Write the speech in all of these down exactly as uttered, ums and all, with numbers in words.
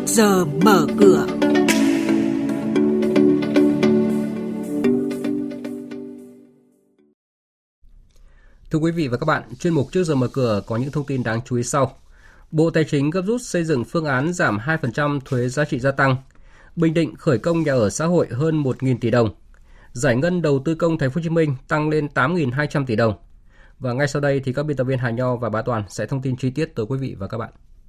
giờ mở cửa. Thưa quý vị và các bạn, chuyên mục Trước giờ mở cửa có những thông tin đáng chú ý sau. Bộ Tài chính gấp rút xây dựng phương án giảm hai phần trăm thuế giá trị gia tăng. Bình Định khởi công nhà ở xã hội hơn một nghìn tỷ đồng. Giải ngân đầu tư công Thành phố Hồ Chí Minh tăng lên tám nghìn hai trăm tỷ đồng. Và ngay sau đây thì các biên tập viên Hà Nho và Bá Toàn sẽ thông tin chi tiết tới quý vị và các bạn.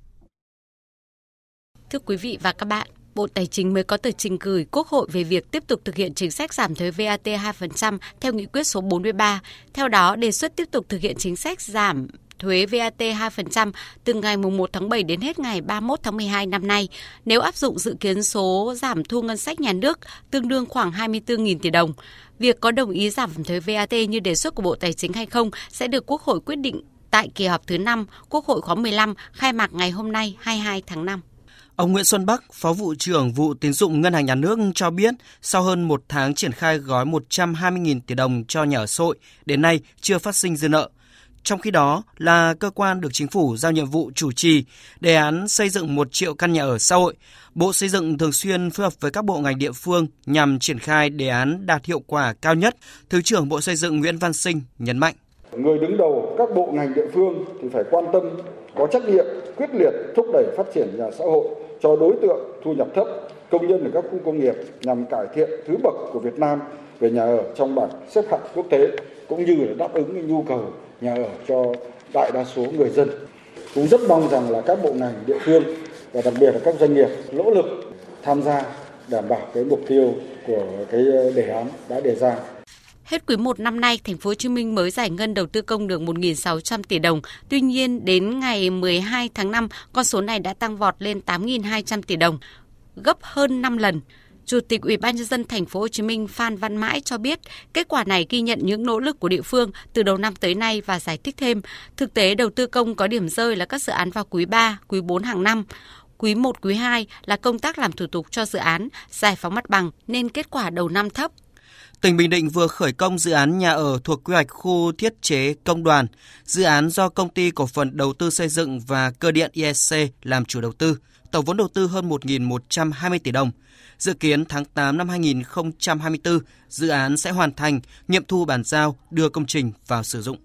Thưa quý vị và các bạn, Bộ Tài chính mới có tờ trình gửi Quốc hội về việc tiếp tục thực hiện chính sách giảm thuế vê a tê hai phần trăm theo nghị quyết số bốn mươi ba. Theo đó, đề xuất tiếp tục thực hiện chính sách giảm thuế vê a tê hai phần trăm từ ngày mùng một tháng bảy đến hết ngày ba mươi mốt tháng mười hai năm nay. Nếu áp dụng dự kiến số giảm thu ngân sách nhà nước tương đương khoảng hai mươi tư nghìn tỷ đồng, việc có đồng ý giảm thuế vê a tê như đề xuất của Bộ Tài chính hay không sẽ được Quốc hội quyết định tại kỳ họp thứ năm Quốc hội khóa mười lăm khai mạc ngày hôm nay hai mươi hai tháng năm. Ông Nguyễn Xuân Bắc, Phó vụ trưởng vụ tín dụng Ngân hàng Nhà nước cho biết, sau hơn một tháng triển khai gói một trăm hai mươi nghìn tỷ đồng cho nhà ở xã hội, đến nay chưa phát sinh dư nợ. Trong khi đó là cơ quan được chính phủ giao nhiệm vụ chủ trì đề án xây dựng một triệu căn nhà ở xã hội. Bộ Xây dựng thường xuyên phối hợp với các bộ ngành địa phương nhằm triển khai đề án đạt hiệu quả cao nhất. Thứ trưởng Bộ Xây dựng Nguyễn Văn Sinh nhấn mạnh. Người đứng đầu các bộ ngành địa phương thì phải quan tâm, có trách nhiệm, quyết liệt thúc đẩy phát triển nhà xã hội cho đối tượng thu nhập thấp, công nhân ở các khu công nghiệp nhằm cải thiện thứ bậc của Việt Nam về nhà ở trong bảng xếp hạng quốc tế, cũng như là đáp ứng cái nhu cầu nhà ở cho đại đa số người dân. Cũng rất mong rằng là các bộ ngành địa phương và đặc biệt là các doanh nghiệp nỗ lực tham gia đảm bảo cái mục tiêu của cái đề án đã đề ra. Hết quý một năm nay, Thành phố Hồ Chí Minh mới giải ngân đầu tư công được một nghìn sáu trăm tỷ đồng. Tuy nhiên, đến ngày mười hai tháng năm, con số này đã tăng vọt lên tám nghìn hai trăm tỷ đồng, gấp hơn năm lần. Chủ tịch Ủy ban nhân dân Thành phố Hồ Chí Minh Phan Văn Mãi cho biết, kết quả này ghi nhận những nỗ lực của địa phương từ đầu năm tới nay và giải thích thêm, thực tế đầu tư công có điểm rơi là các dự án vào quý ba, quý bốn hàng năm. Quý một, quý hai là công tác làm thủ tục cho dự án, giải phóng mặt bằng nên kết quả đầu năm thấp. Tỉnh Bình Định vừa khởi công dự án nhà ở thuộc quy hoạch khu thiết chế công đoàn. Dự án do Công ty Cổ phần Đầu tư Xây dựng và Cơ điện i e xê làm chủ đầu tư. Tổng vốn đầu tư hơn một nghìn một trăm hai mươi tỷ đồng. Dự kiến tháng tám năm hai nghìn không trăm hai mươi tư, dự án sẽ hoàn thành, nghiệm thu bàn giao, đưa công trình vào sử dụng.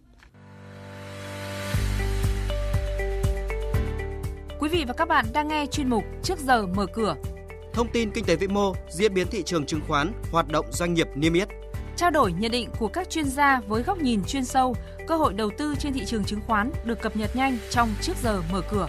Quý vị và các bạn đang nghe chuyên mục Trước giờ mở cửa. Thông tin kinh tế vĩ mô, diễn biến thị trường chứng khoán, hoạt động doanh nghiệp niêm yết. Trao đổi nhận định của các chuyên gia với góc nhìn chuyên sâu, cơ hội đầu tư trên thị trường chứng khoán được cập nhật nhanh trong Trước giờ mở cửa.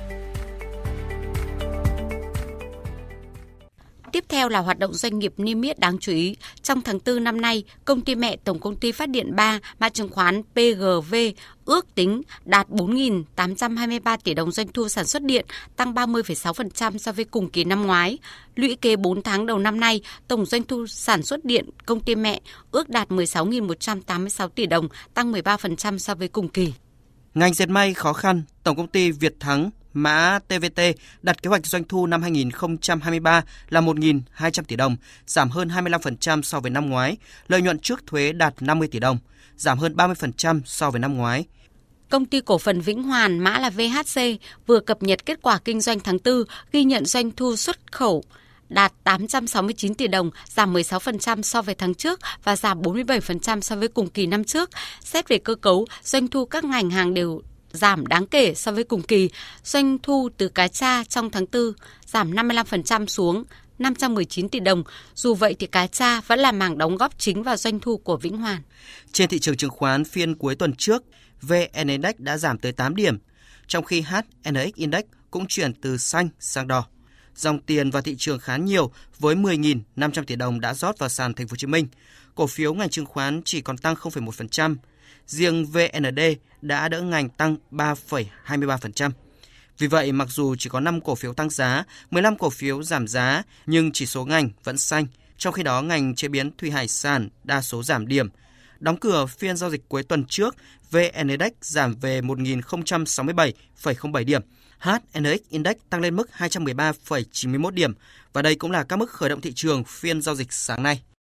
Tiếp theo là hoạt động doanh nghiệp niêm yết đáng chú ý. Trong tháng tư năm nay, công ty mẹ Tổng công ty Phát điện ba, mã chứng khoán pê giê vê ước tính đạt bốn nghìn tám trăm hai mươi ba tỷ đồng doanh thu sản xuất điện, tăng ba mươi phẩy sáu phần trăm so với cùng kỳ năm ngoái. Lũy kế bốn tháng đầu năm nay, tổng doanh thu sản xuất điện công ty mẹ ước đạt mười sáu nghìn một trăm tám mươi sáu tỷ đồng, tăng mười ba phần trăm so với cùng kỳ. Ngành dệt may khó khăn, Tổng công ty Việt Thắng mã tê vê tê đặt kế hoạch doanh thu năm hai nghìn không trăm hai mươi ba là một nghìn hai trăm tỷ đồng, giảm hơn hai mươi lăm phần trăm so với năm ngoái. Lợi nhuận trước thuế đạt năm mươi tỷ đồng, giảm hơn ba mươi phần trăm so với năm ngoái. Công ty cổ phần Vĩnh Hoàn mã là vê hát xê vừa cập nhật kết quả kinh doanh tháng tư, ghi nhận doanh thu xuất khẩu đạt tám trăm sáu mươi chín tỷ đồng, giảm mười sáu phần trăm so với tháng trước và giảm bốn mươi bảy phần trăm so với cùng kỳ năm trước. Xét về cơ cấu, doanh thu các ngành hàng đều giảm đáng kể so với cùng kỳ. Doanh thu từ cá tra trong tháng tư giảm năm mươi lăm phần trăm xuống năm trăm mười chín tỷ đồng. Dù vậy thì cá tra vẫn là mảng đóng góp chính vào doanh thu của Vĩnh Hoàn. Trên thị trường chứng khoán phiên cuối tuần trước, vê en Index đã giảm tới tám điểm, trong khi hát en ích Index cũng chuyển từ xanh sang đỏ. Dòng tiền vào thị trường khá nhiều với mười nghìn năm trăm tỷ đồng đã rót vào sàn Thành phố Hồ Chí Minh. Cổ phiếu ngành chứng khoán chỉ còn tăng không phẩy một phần trăm. Riêng vê en đê đã đỡ ngành tăng ba phẩy hai mươi ba phần trăm. Vì vậy, mặc dù chỉ có năm cổ phiếu tăng giá, mười lăm cổ phiếu giảm giá, nhưng chỉ số ngành vẫn xanh. Trong khi đó, ngành chế biến thủy hải sản đa số giảm điểm. Đóng cửa phiên giao dịch cuối tuần trước, vê en Index giảm về một nghìn không trăm sáu mươi bảy phẩy không bảy điểm. hát en ích Index tăng lên mức hai trăm mười ba phẩy chín mươi mốt điểm. Và đây cũng là các mức khởi động thị trường phiên giao dịch sáng nay.